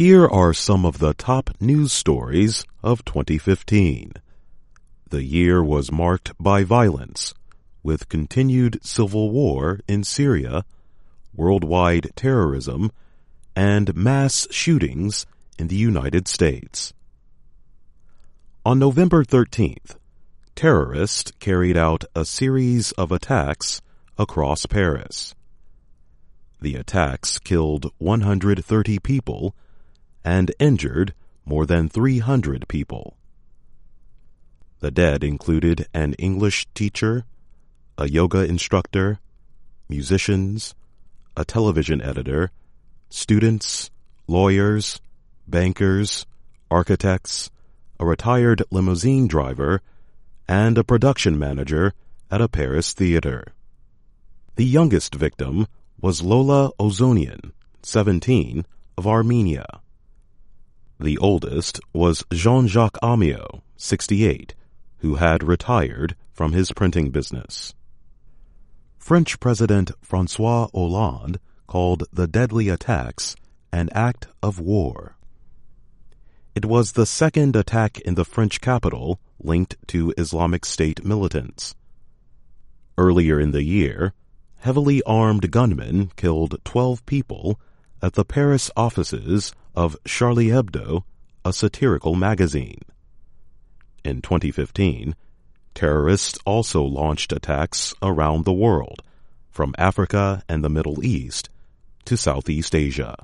Here are some of the top news stories of 2015. The year was marked by violence, with continued civil war in Syria, worldwide terrorism, and mass shootings in the United States. On November 13th, terrorists carried out a series of attacks across Paris. The attacks killed 130 people and injured more than 300 people. The dead included an English teacher, a yoga instructor, musicians, a television editor, students, lawyers, bankers, architects, a retired limousine driver, and a production manager at a Paris theater. The youngest victim was Lola Ozonian, 17, of Armenia. The oldest was Jean-Jacques Amiot, 68, who had retired from his printing business. French President François Hollande called the deadly attacks an act of war. It was the second attack in the French capital linked to Islamic State militants. Earlier in the year, heavily armed gunmen killed 12 people at the Paris offices of Charlie Hebdo, a satirical magazine. In 2015, terrorists also launched attacks around the world, from Africa and the Middle East to Southeast Asia.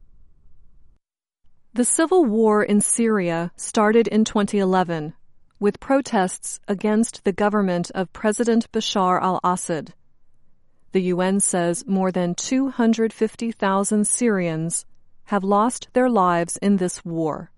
The civil war in Syria started in 2011, with protests against the government of President Bashar al-Assad. The UN says more than 250,000 Syrians have lost their lives in this war.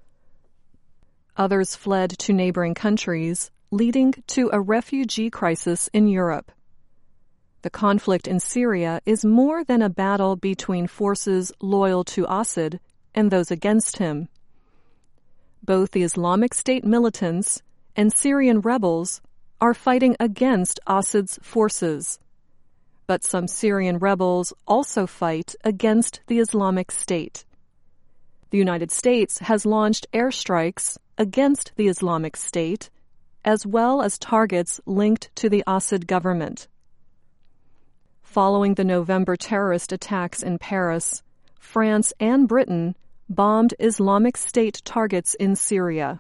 Others fled to neighboring countries, leading to a refugee crisis in Europe. The conflict in Syria is more than a battle between forces loyal to Assad and those against him. Both the Islamic State militants and Syrian rebels are fighting against Assad's forces. But some Syrian rebels also fight against the Islamic State. The United States has launched airstrikes against the Islamic State, as well as targets linked to the Assad government. Following the November terrorist attacks in Paris, France and Britain bombed Islamic State targets in Syria.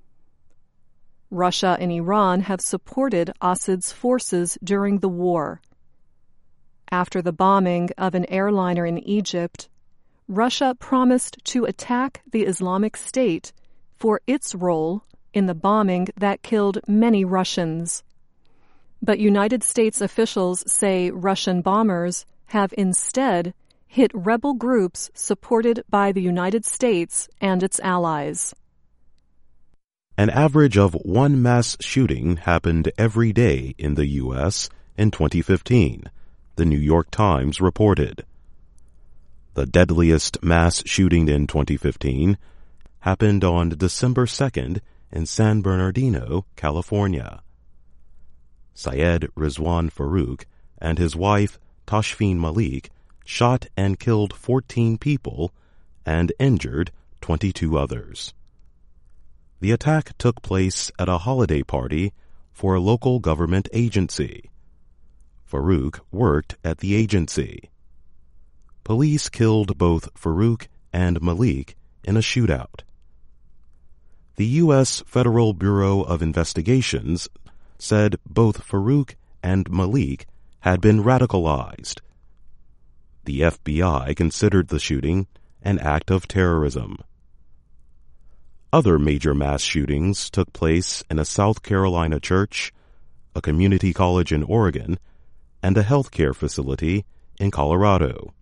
Russia and Iran have supported Assad's forces during the war. After the bombing of an airliner in Egypt, Russia promised to attack the Islamic State for its role in the bombing that killed many Russians. But United States officials say Russian bombers have instead hit rebel groups supported by the United States and its allies. An average of one mass shooting happened every day in the U.S. in 2015, the New York Times reported. The deadliest mass shooting in 2015 happened on December 2nd in San Bernardino, California. Syed Rizwan Farook and his wife Tashfeen Malik shot and killed 14 people and injured 22 others. The attack took place at a holiday party for a local government agency. Farook worked at the agency. Police killed both Farook and Malik in a shootout. The U.S. Federal Bureau of Investigations said both Farook and Malik had been radicalized. The FBI considered the shooting an act of terrorism. Other major mass shootings took place in a South Carolina church, a community college in Oregon, and a healthcare facility in Colorado.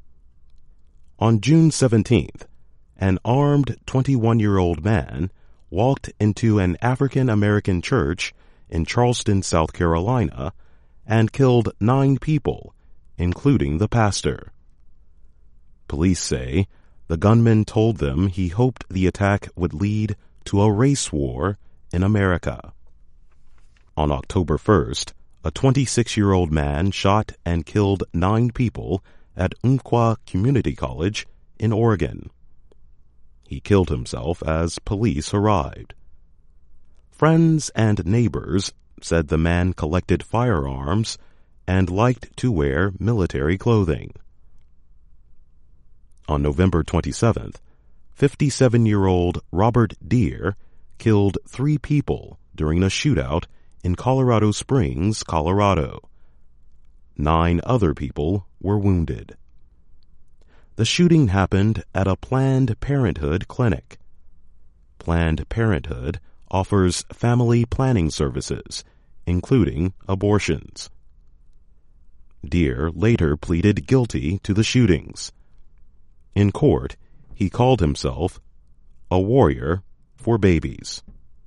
On June 17th, an armed 21-year-old man walked into an African-American church in Charleston, South Carolina, and killed 9 people, including the pastor. Police say the gunman told them he hoped the attack would lead to a race war in America. On October 1st, a 26-year-old man shot and killed 9 people at Umpqua Community College in Oregon. He killed himself as police arrived. Friends and neighbors said the man collected firearms and liked to wear military clothing. On November 27th, 57-year-old Robert Deere killed 3 people during a shootout in Colorado Springs, Colorado. 9 other people were wounded. The shooting happened at a Planned Parenthood clinic. Planned Parenthood offers family planning services, including abortions. Deere later pleaded guilty to the shootings. In court, he called himself a warrior for babies.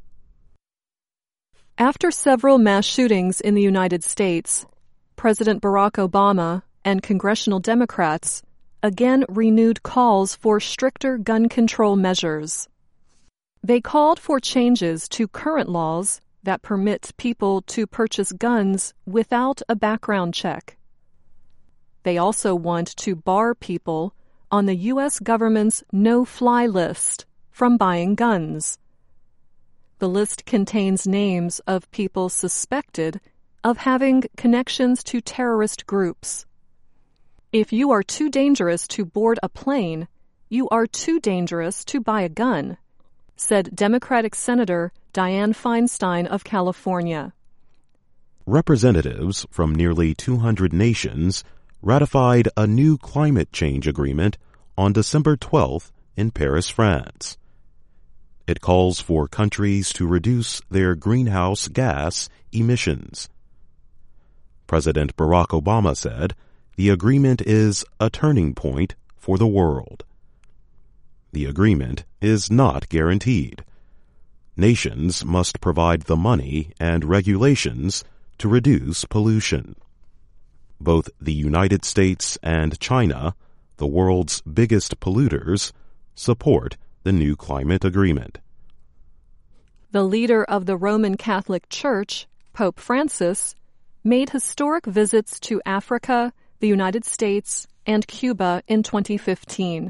After several mass shootings in the United States, President Barack Obama and congressional Democrats again renewed calls for stricter gun control measures. They called for changes to current laws that permit people to purchase guns without a background check. They also want to bar people on the U.S. government's no-fly list from buying guns. The list contains names of people suspected of having connections to terrorist groups. If you are too dangerous to board a plane, you are too dangerous to buy a gun, said Democratic Senator Dianne Feinstein of California. Representatives from nearly 200 nations ratified a new climate change agreement on December 12th in Paris, France. It calls for countries to reduce their greenhouse gas emissions. President Barack Obama said the agreement is a turning point for the world. The agreement is not guaranteed. Nations must provide the money and regulations to reduce pollution. Both the United States and China, the world's biggest polluters, support the new climate agreement. The leader of the Roman Catholic Church, Pope Francis, made historic visits to Africa, the United States, and Cuba in 2015.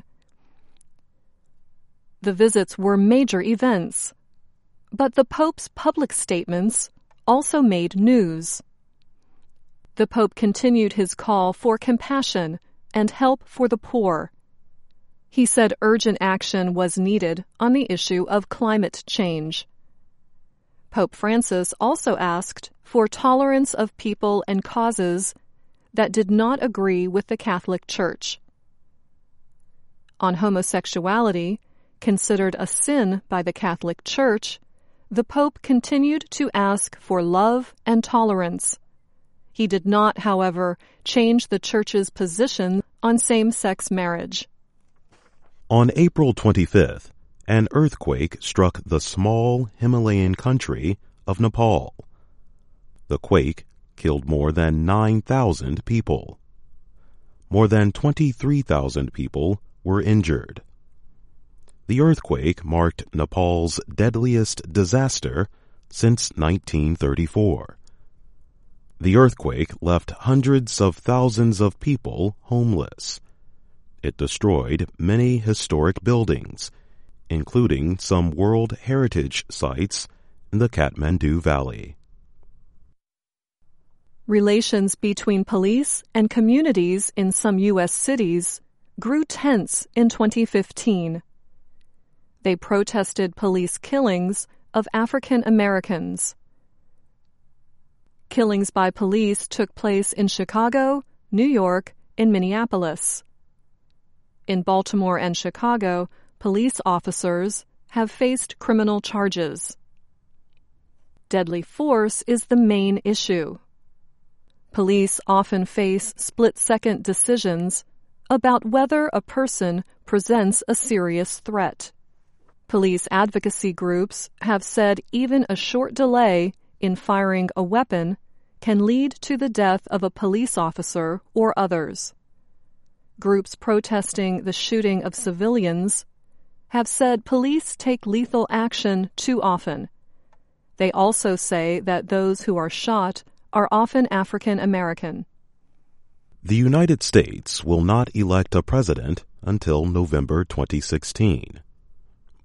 The visits were major events, but the Pope's public statements also made news. The Pope continued his call for compassion and help for the poor. He said urgent action was needed on the issue of climate change. Pope Francis also asked for tolerance of people and causes that did not agree with the Catholic Church. On homosexuality, considered a sin by the Catholic Church, the Pope continued to ask for love and tolerance. He did not, however, change the Church's position on same-sex marriage. On April 25th, an earthquake struck the small Himalayan country of Nepal. The quake killed more than 9,000 people. More than 23,000 people were injured. The earthquake marked Nepal's deadliest disaster since 1934. The earthquake left hundreds of thousands of people homeless. It destroyed many historic buildings, including some World Heritage sites in the Kathmandu Valley. Relations between police and communities in some U.S. cities grew tense in 2015. They protested police killings of African Americans. Killings by police took place in Chicago, New York, and Minneapolis. In Baltimore and Chicago, police officers have faced criminal charges. Deadly force is the main issue. Police often face split-second decisions about whether a person presents a serious threat. Police advocacy groups have said even a short delay in firing a weapon can lead to the death of a police officer or others. Groups protesting the shooting of civilians have said police take lethal action too often. They also say that those who are shot are often African American. The United States will not elect a president until November 2016.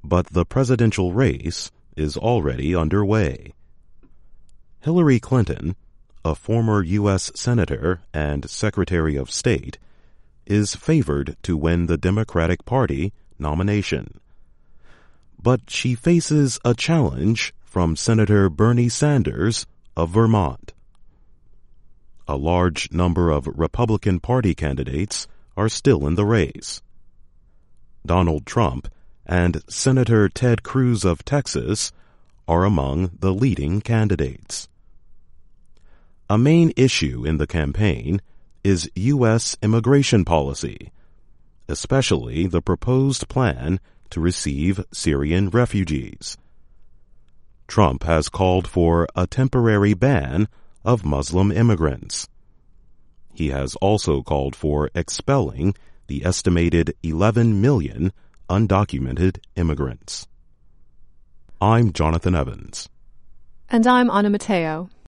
but the presidential race is already underway. Hillary Clinton, a former U.S. Senator and Secretary of State, is favored to win the Democratic Party nomination. But she faces a challenge from Senator Bernie Sanders of Vermont. A large number of Republican Party candidates are still in the race. Donald Trump and Senator Ted Cruz of Texas are among the leading candidates. A main issue in the campaign is U.S. immigration policy, especially the proposed plan to receive Syrian refugees. Trump has called for a temporary ban of Muslim immigrants. He has also called for expelling the estimated 11 million undocumented immigrants. I'm Jonathan Evans. And I'm Anna Matteo.